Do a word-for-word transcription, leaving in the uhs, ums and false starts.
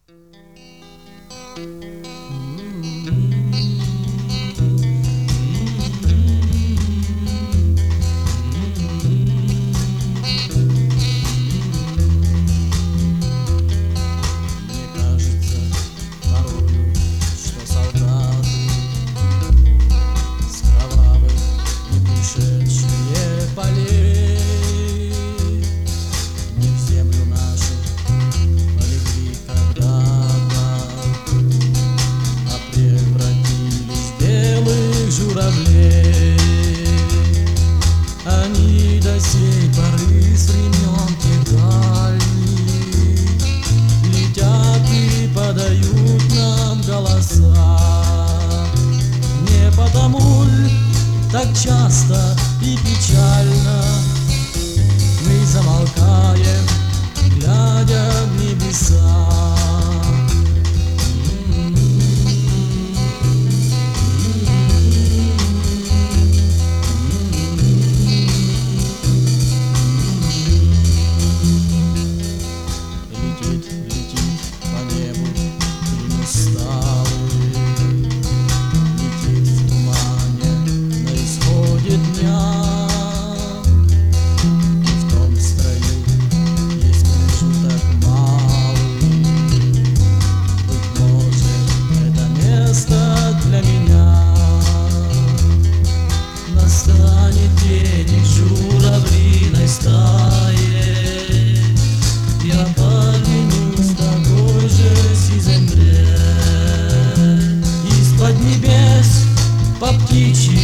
журавлей. Они до сей поры с времен тех дальних летят и подают нам голоса. Не потому ль так часто и печально мы замолкаем, глядя в небеса? Настанет день журавлиной стае, я поднимусь такой же сизой мгле, из-под небес по птичьи